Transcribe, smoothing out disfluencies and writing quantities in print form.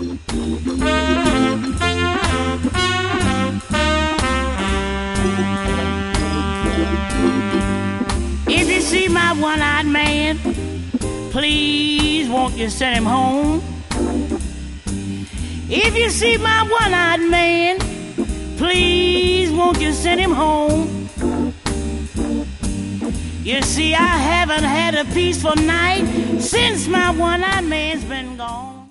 If you see my one-eyed man, please won't you send him home? If you see my one-eyed man, please won't you send him home? You see, I haven't had a peaceful night since my one-eyed man's been gone.